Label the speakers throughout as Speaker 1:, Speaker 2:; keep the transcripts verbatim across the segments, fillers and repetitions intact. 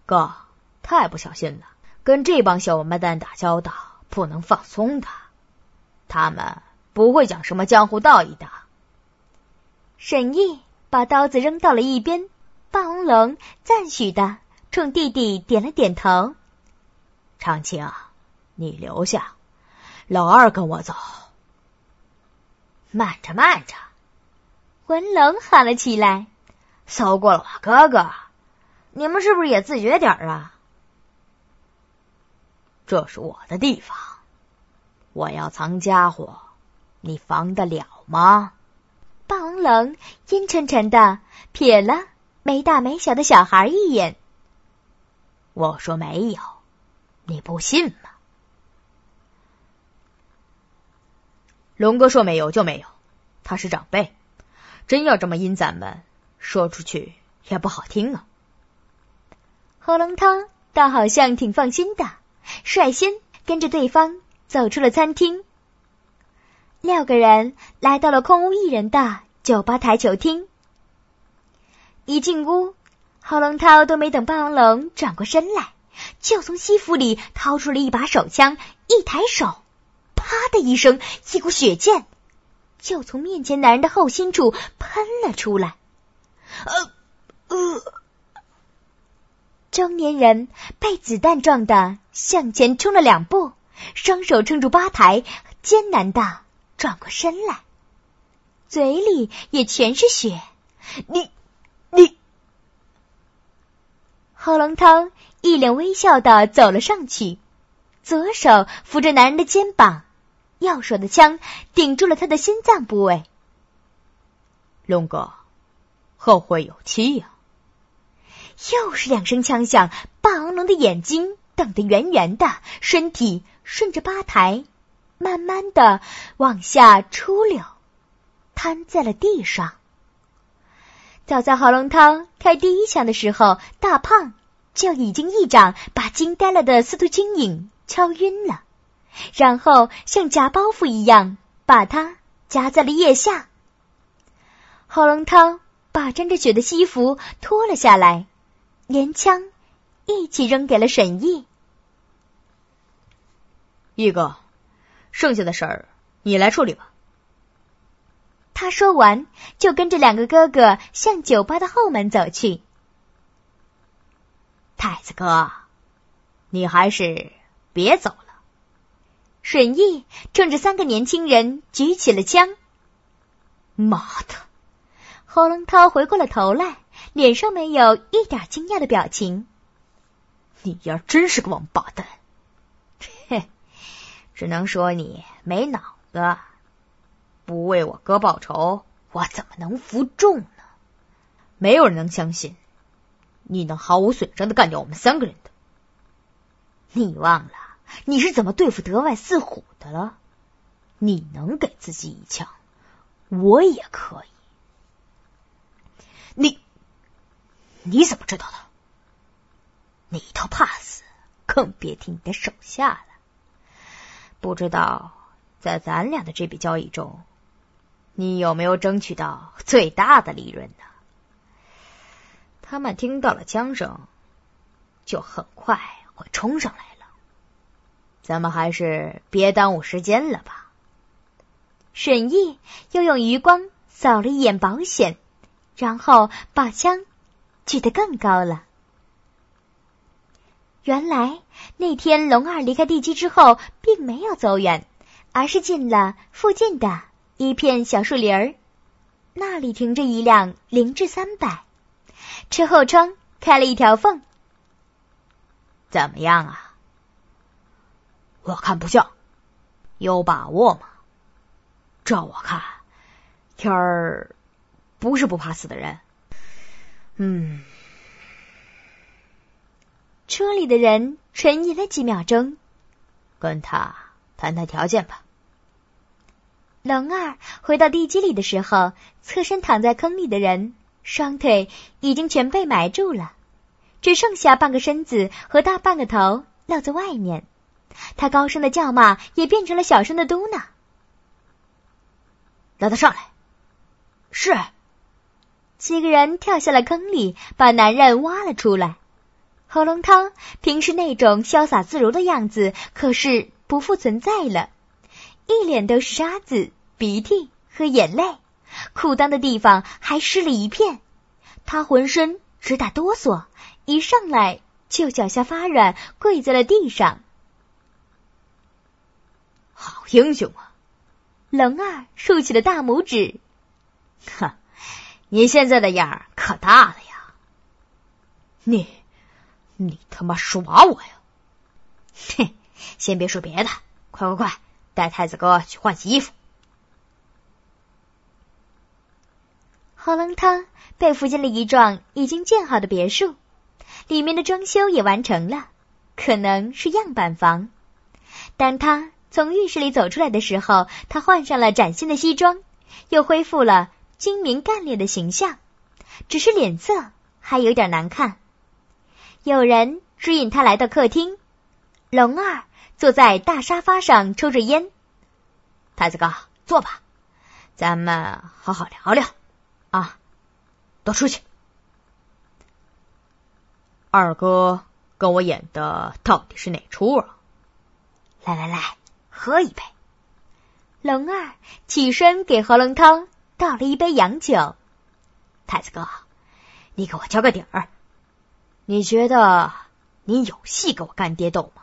Speaker 1: 哥，太不小心了，跟这帮小王八蛋打交道不能放松的，他们不会讲什么江湖道义的。
Speaker 2: 沈毅把刀子扔到了一边，霸王龙赞许的冲弟弟点了点头。
Speaker 1: 长青，你留下，老二跟我走。慢着慢着，
Speaker 2: 文龙喊了起来，
Speaker 1: 搜过了吧，哥哥，你们是不是也自觉点啊？这是我的地方，我要藏家伙，你防得了吗？
Speaker 2: 霸王龙阴沉沉的瞥了没大没小的小孩一眼。
Speaker 1: 我说没有，你不信吗？龙哥说没有就没有，他是长辈，真要这么阴咱们，说出去也不好听啊。
Speaker 2: 侯龙涛倒好像挺放心的，率先跟着对方走出了餐厅。六个人来到了空无一人的酒吧台球厅。一进屋，侯龙涛都没等霸王龙转过身来，就从西服里掏出了一把手枪，一抬手，啪的一声，一股血箭就从面前男人的后心处喷了出来。呃呃，中年人被子弹撞的向前冲了两步，双手撑住吧台，艰难的转过身来，嘴里也全是血。你你侯龙涛一脸微笑的走了上去，左手扶着男人的肩膀，右手的枪顶住了他的心脏部位。
Speaker 1: 龙哥，后会有期呀、啊！
Speaker 2: 又是两声枪响，霸王龙的眼睛瞪得圆圆的，身体顺着吧台慢慢的往下出溜，瘫在了地上。早在侯龙涛开第一枪的时候，大胖就已经一掌把惊呆了的司徒青影敲晕了，然后像夹包袱一样把他夹在了腋下。侯龙涛把沾着血的西服脱了下来，连枪一起扔给了沈毅。
Speaker 1: 毅哥，剩下的事儿你来处理吧。
Speaker 2: 他说完就跟着两个哥哥向酒吧的后门走去。
Speaker 1: 太子哥，你还是别走了。
Speaker 2: 沈毅冲着三个年轻人举起了枪。
Speaker 1: 妈的！
Speaker 2: 侯龙涛回过了头来，脸上没有一点惊讶的表情。
Speaker 1: 你丫真是个王八蛋！嘿，只能说你没脑子，不为我哥报仇，我怎么能服众呢？没有人能相信你能毫无损伤的干掉我们三个人的。你忘了你是怎么对付德外四虎的了？你能给自己一枪，我也可以。你你怎么知道的？你都怕死，更别提你的手下了。不知道在咱俩的这笔交易中，你有没有争取到最大的利润呢？他们听到了枪声，就很快会冲上来了。咱们还是别耽误时间了吧。
Speaker 2: 沈毅又用余光扫了一眼保险，然后把枪举得更高了。原来那天龙二离开地基之后并没有走远，而是进了附近的一片小树林儿，那里停着一辆凌志三百，车后窗开了一条缝。
Speaker 1: 怎么样啊？我看不像，有把握吗？照我看，天儿不是不怕死的人。嗯。
Speaker 2: 车里的人沉吟了几秒钟，
Speaker 1: 跟他谈谈条件吧。
Speaker 2: 龙二回到地基里的时候，侧身躺在坑里的人双腿已经全被埋住了，只剩下半个身子和大半个头露在外面。他高声的叫骂也变成了小声的嘟囔。
Speaker 1: 让他上来。是。
Speaker 2: 几个人跳下了坑里，把男人挖了出来。 喉咙汤平时那种潇洒自如的样子可是不复存在了，一脸都是沙子、鼻涕和眼泪，裤裆的地方还湿了一片。他浑身直打哆嗦，一上来就脚下发软，跪在了地上。
Speaker 1: 好英雄啊！
Speaker 2: 龙儿竖起了大拇指。
Speaker 1: 哈，你现在的样儿可大了呀！你，你他妈耍我呀！哼，先别说别的，快快快，带太子哥去换洗衣服。
Speaker 2: 喉咙汤被扶进了一幢已经建好的别墅，里面的装修也完成了，可能是样板房。当他从浴室里走出来的时候，他换上了崭新的西装，又恢复了精明干练的形象，只是脸色还有点难看。有人指引他来到客厅，龙儿坐在大沙发上抽着烟。
Speaker 1: 太子哥，坐吧，咱们好好聊聊啊，都出去。二哥跟我演的到底是哪出啊？
Speaker 2: 来来来，喝一杯。龙儿起身给喉咙汤倒了一杯洋酒。
Speaker 1: 太子哥，你给我交个底儿，你觉得你有戏跟我干爹斗吗？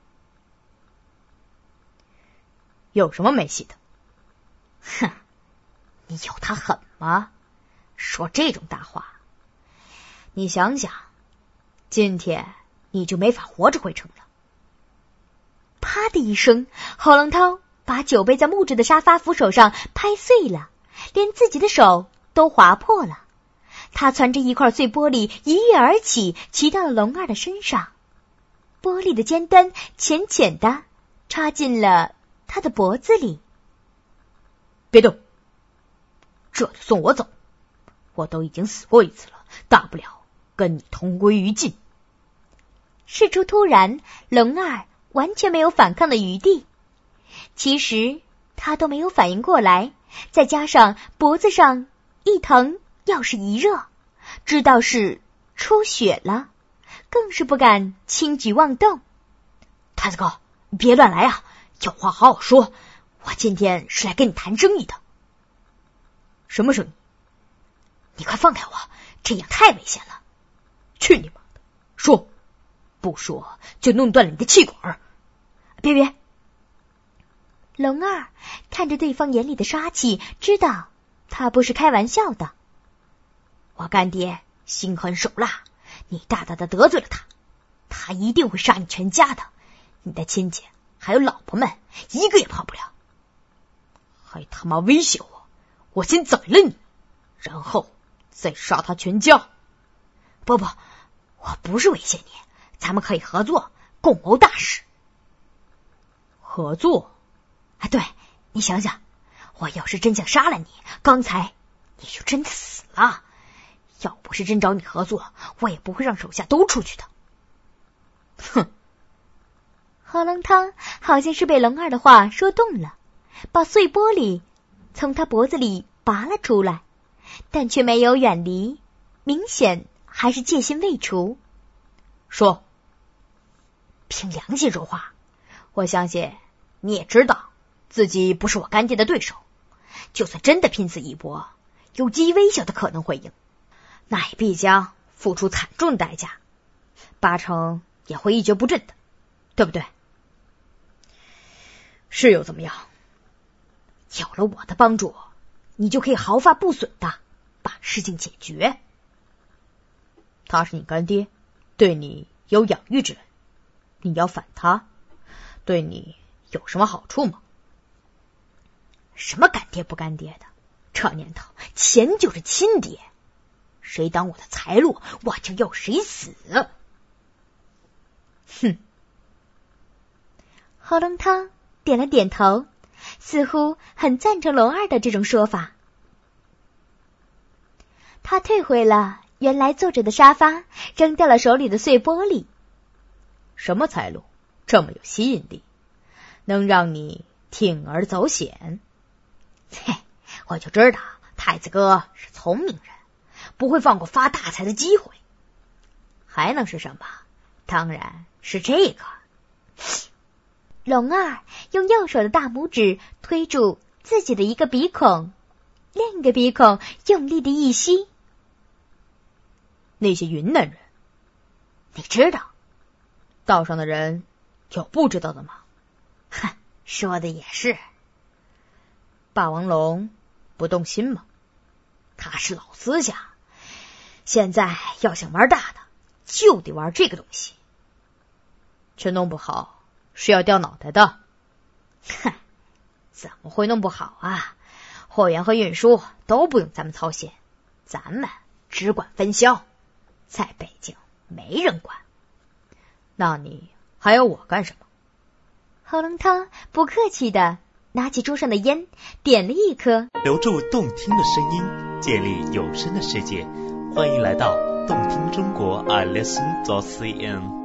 Speaker 1: 有什么没戏的？哼，你有他狠吗？说这种大话，你想想，今天你就没法活着回城了。
Speaker 2: 啪的一声，喉咙汤把酒杯在木质的沙发扶手上拍碎了，连自己的手都划破了。他攥着一块碎玻璃一跃而起，骑到了龙儿的身上。玻璃的尖端浅浅的插进了他的脖子里。
Speaker 1: 别动，这就送我走。我都已经死过一次了，大不了跟你同归于尽。
Speaker 2: 事出突然，龙儿完全没有反抗的余地。其实他都没有反应过来，再加上脖子上一疼要是一热，知道是出血了，更是不敢轻举妄动。
Speaker 1: 太子哥，别乱来啊，有话好好说，我今天是来跟你谈生意的。什么生意？你快放开我，这样太危险了。去你妈的，说，不说就弄断了你的气管。别别。
Speaker 2: 龙儿看着对方眼里的杀气，知道他不是开玩笑的。
Speaker 1: 我干爹心狠手辣，你大大的得罪了他，他一定会杀你全家的，你的亲戚还有老婆们一个也跑不了。还他妈威胁我，我先宰了你，然后再杀他全家。不不，我不是威胁你，咱们可以合作，共谋大事。合作？啊，对，你想想，我要是真想杀了你，刚才你就真的死了。要不是真找你合作，我也不会让手下都出去的。哼！
Speaker 2: 喉咙汤好像是被龙儿的话说动了，把碎玻璃从他脖子里拔了出来，但却没有远离，明显还是戒心未除。
Speaker 1: 说，凭良心说话，我相信你也知道自己不是我干爹的对手，就算真的拼死一搏，有极微小的可能会赢，那也必将付出惨重的代价，八成也会一蹶不振的，对不对？是又怎么样？有了我的帮助，你就可以毫发不损的把事情解决。他是你干爹，对你有养育之恩，你要反他，对你有什么好处吗？什么干爹不干爹的，这年头钱就是亲爹，谁挡我的财路，我就要谁死。哼！
Speaker 2: 喉咙汤点了点头，似乎很赞成龙儿的这种说法。他退回了原来坐着的沙发，扔掉了手里的碎玻璃。
Speaker 1: 什么财路这么有吸引力，能让你铤而走险？嘿，我就知道太子哥是聪明人，不会放过发大财的机会。还能是什么？ 当然是这个。
Speaker 2: 龙二用右手的大拇指推住自己的一个鼻孔，另一个鼻孔用力的一吸。
Speaker 1: 那些云南人，你知道道上的人有不知道的吗？哼，说的也是。霸王龙不动心吗？他是老思想，现在要想玩大的，就得玩这个东西。这弄不好是要掉脑袋的。哼，怎么会弄不好啊？货源和运输都不用咱们操心，咱们只管分销，在北京没人管。那你还要我干什么？
Speaker 2: 喉咙汤不客气的拿起桌上的烟，点了一颗。
Speaker 3: 留住动听的声音，建立有声的世界，欢迎来到动听中国 I listen dot c n。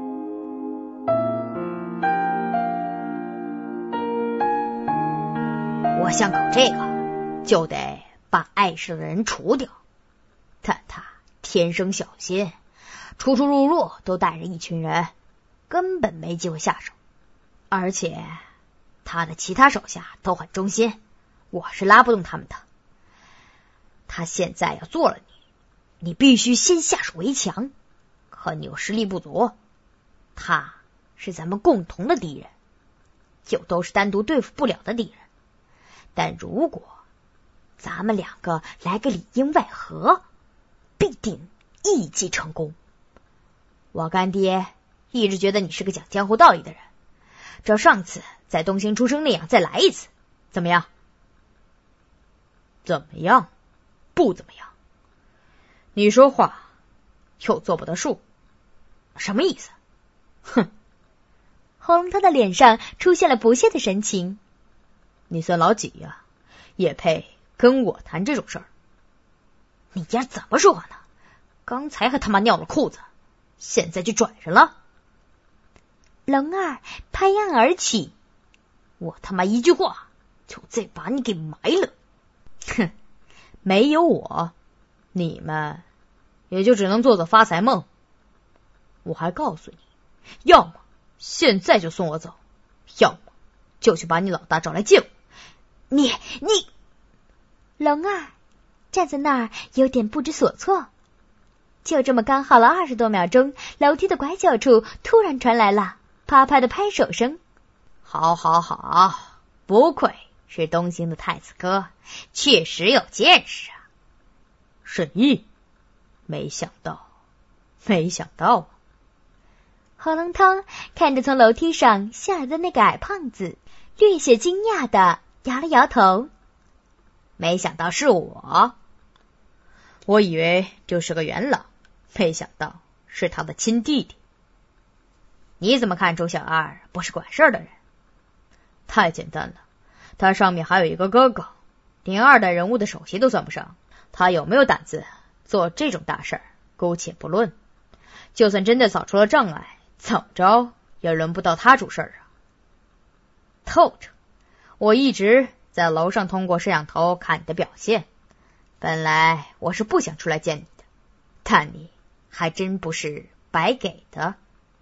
Speaker 1: 我想搞这个，就得把碍事的人除掉。但他天生小心，出出入入都带着一群人，根本没机会下手。而且他的其他手下都很忠心，我是拉不动他们的。他现在要做了你，你必须先下手为强。可你又实力不足，他是咱们共同的敌人，又都是单独对付不了的敌人。但如果咱们两个来个里应外合，必定一击成功。我干爹一直觉得你是个讲江湖道义的人，照上次在东兴出生那样再来一次，怎么样？怎么样？不怎么样。你说话又做不得数，什么意思？哼！
Speaker 2: 喉咙汤的脸上出现了不屑的神情。
Speaker 1: 你算老几呀、啊？也配跟我谈这种事儿？你家怎么说话呢？刚才还他妈尿了裤子，现在就转上了。
Speaker 2: 龙二拍案而起，
Speaker 1: 我他妈一句话就再把你给埋了。哼，没有我，你们也就只能做做发财梦。我还告诉你，要么现在就送我走，要么就去把你老大找来见我。你你
Speaker 2: 龙二站在那儿有点不知所措。就这么刚好了二十多秒钟，楼梯的拐角处突然传来了啪啪的拍手声。
Speaker 1: 好好好，不愧是东兴的太子哥，确实有见识啊。沈毅，没想到没想到啊。
Speaker 2: 喉咙汤看着从楼梯上下来的那个矮胖子，略显惊讶的摇了摇头。
Speaker 1: 没想到是我，我以为就是个元老，没想到是他的亲弟弟。你怎么看周小二不是管事儿的人？太简单了，他上面还有一个哥哥，连二代人物的首席都算不上，他有没有胆子做这种大事儿姑且不论，就算真的扫除了障碍，怎么着也轮不到他主事儿啊。透着，我一直在楼上通过摄像头看你的表现，本来我是不想出来见你的，但你还真不是白给的。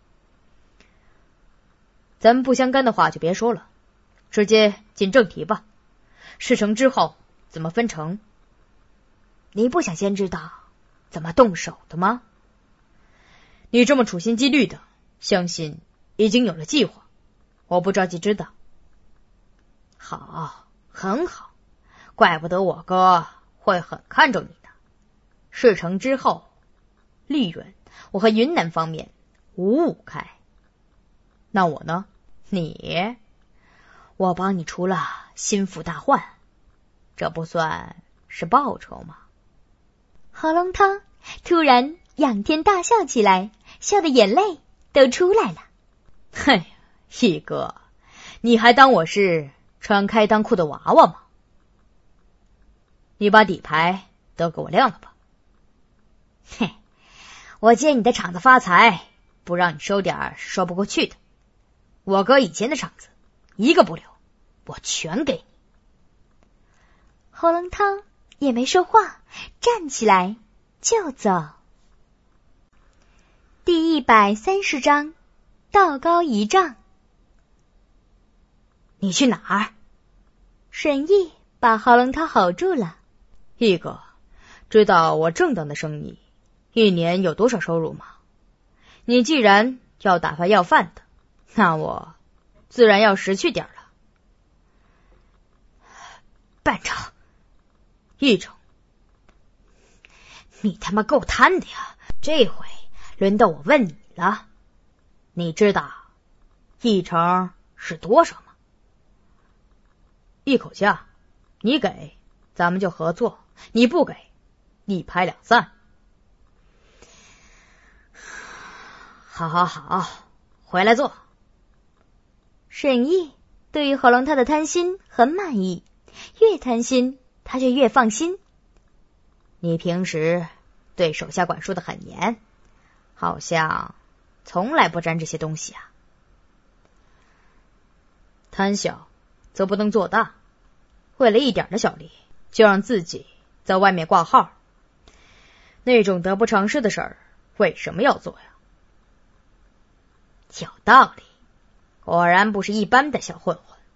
Speaker 1: 咱们不相干的话就别说了，直接进正题吧。事成之后怎么分成？你不想先知道怎么动手的吗？你这么处心积虑的，相信已经有了计划，我不着急知道。好，很好，怪不得我哥会很看重你的。事成之后，利润我和云南方面五五开。那我呢？你，我帮你除了心腹大患，这不算是报酬吗？
Speaker 2: 喉咙汤突然仰天大笑起来，笑的眼泪都出来了。
Speaker 1: 嘿，毅哥，你还当我是穿开裆裤的娃娃吗？你把底牌都给我亮了吧。嘿，我借你的场子发财，不让你收点是说不过去的。我哥以前的场子一个不留，我全给你。
Speaker 2: 喉咙汤也没说话，站起来就走。 第一百三十章，道高一丈。
Speaker 1: 你去哪儿？
Speaker 2: 沈毅把郝龙涛吼住了。
Speaker 1: 毅哥，知道我正当的生意一年有多少收入吗？你既然要打发要饭的，那我自然要识趣点了。半成，一成，你他妈够贪的呀！这回轮到我问你了，你知道一成是多少吗？一口价，你给咱们就合作，你不给一拍两散。好好好，回来做。
Speaker 2: 沈毅对于郝龙涛的贪心很满意，越贪心他就越放心。
Speaker 1: 你平时对手下管束的很严，好像从来不沾这些东西啊。贪小则不能做大，为了一点的小利，就让自己在外面挂号，那种得不偿失的事儿，为什么要做呀？有道理，果然不是一般的小混混。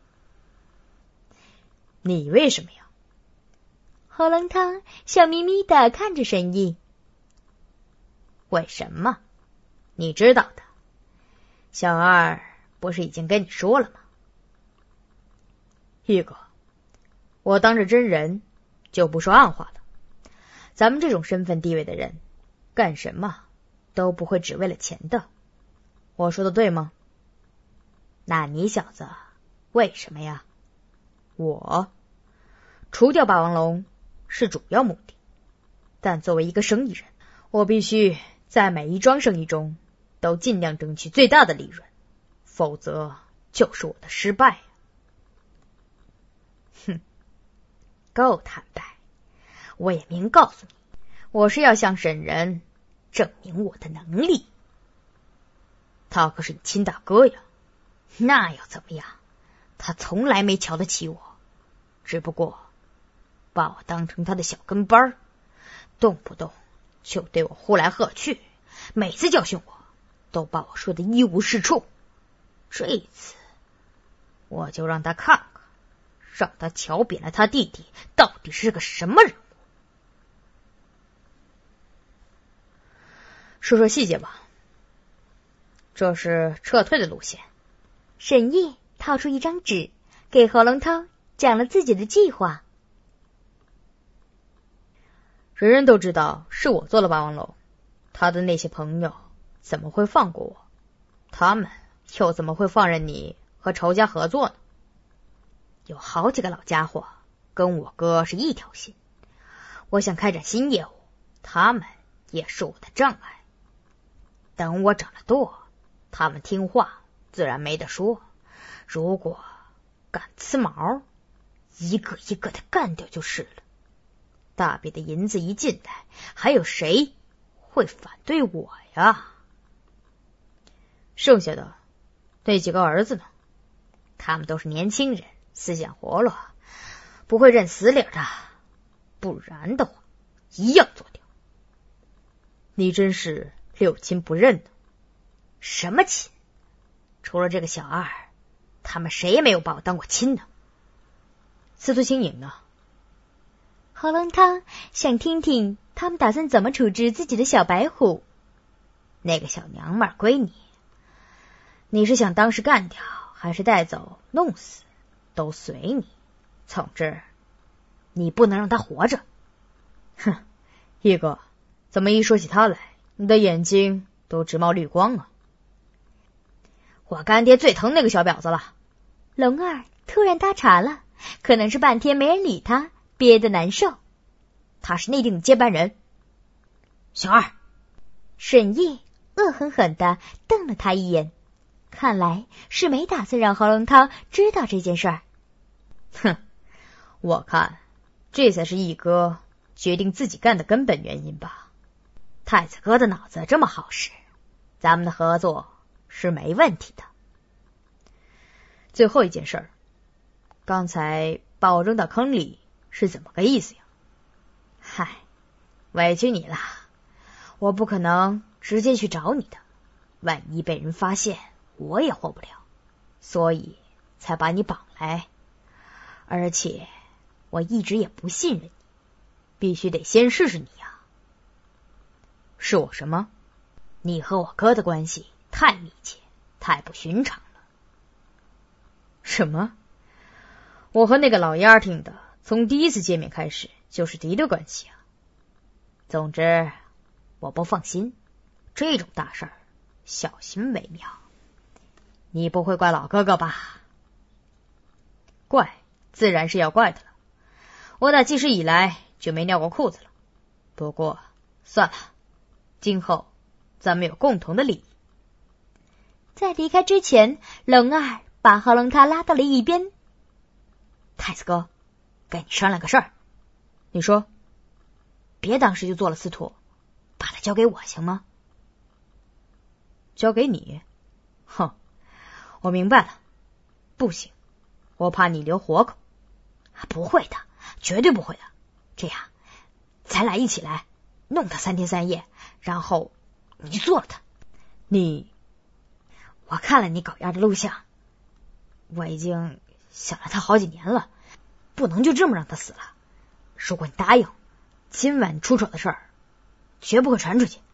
Speaker 1: 你为什么呀？
Speaker 2: 郝龙涛笑眯眯地看着沈毅。
Speaker 1: 为什么？你知道的，小二不是已经跟你说了吗？玉哥，我当着真人就不说暗话了。咱们这种身份地位的人，干什么都不会只为了钱的。我说的对吗？那你小子为什么呀？我除掉霸王龙是主要目的，但作为一个生意人，我必须在每一桩生意中都尽量争取最大的利润，否则就是我的失败。哼，够坦白，我也明告诉你，我是要向沈仁证明我的能力。他可是你亲大哥呀，那又怎么样？他从来没瞧得起我，只不过把我当成他的小跟班，动不动就对我呼来喝去，每次教训我都把我说的一无是处。这一次我就让他看看，让他瞧扁了他弟弟到底是个什么人物。说说细节吧。这是撤退的路线。
Speaker 2: 沈毅掏出一张纸，给郝龙涛讲了自己的计划。
Speaker 1: 人人都知道是我做了霸王龙，他的那些朋友怎么会放过我？他们又怎么会放任你和仇家合作呢？有好几个老家伙跟我哥是一条心，我想开展新业务，他们也是我的障碍。等我长了舵，他们听话自然没得说，如果敢呲毛，一个一个的干掉就是了。大笔的银子一进来，还有谁会反对我呀？剩下的那几个儿子呢？他们都是年轻人，思想活络，不会认死理的，不然的话一样做掉。你真是六亲不认的。什么亲？除了这个小二，他们谁也没有把我当过亲呢。司徒青影呢？
Speaker 2: 郝龙涛想听听他们打算怎么处置自己的小白虎。
Speaker 1: 那个小娘们归你，你是想当时干掉，还是带走弄死，都随你。总之你不能让他活着。哼，一哥，怎么一说起他来，你的眼睛都直冒绿光啊？我干爹最疼那个小婊子了。
Speaker 2: 龙二突然搭茬了，可能是半天没人理他，憋得难受。
Speaker 1: 他是内定的接班人。小二，
Speaker 2: 沈毅恶狠狠地瞪了他一眼，看来是没打算让郝龙涛知道这件事儿。
Speaker 1: 哼，我看这才是一哥决定自己干的根本原因吧。太子哥的脑子这么好使，咱们的合作是没问题的。最后一件事儿，刚才把我扔到坑里是怎么个意思呀？嗨，委屈你了，我不可能直接去找你的，万一被人发现，我也活不了，所以才把你绑来。而且我一直也不信任你，必须得先试试你呀。是我什么？你和我哥的关系太密切，太不寻常了。什么？我和那个老丫听的，从第一次见面开始就是敌对关系啊。总之，我不放心，这种大事儿小心为妙。你不会怪老哥哥吧？怪，自然是要怪的了。我打记事以来就没尿过裤子了。不过算了，今后咱们有共同的利益。
Speaker 2: 在离开之前，龙儿把何龙他拉到了一边。
Speaker 1: 太子哥，跟你商量个事儿。你说。别当时就做了司徒，把他交给我行吗？交给你？哼，我明白了，不行，我怕你留活口。不会的，绝对不会的。这样，咱俩一起来弄他三天三夜，然后你做了他。你，我看了你搞丫的录像，我已经想了他好几年了，不能就这么让他死了。如果你答应，今晚出丑的事儿绝不会传出去。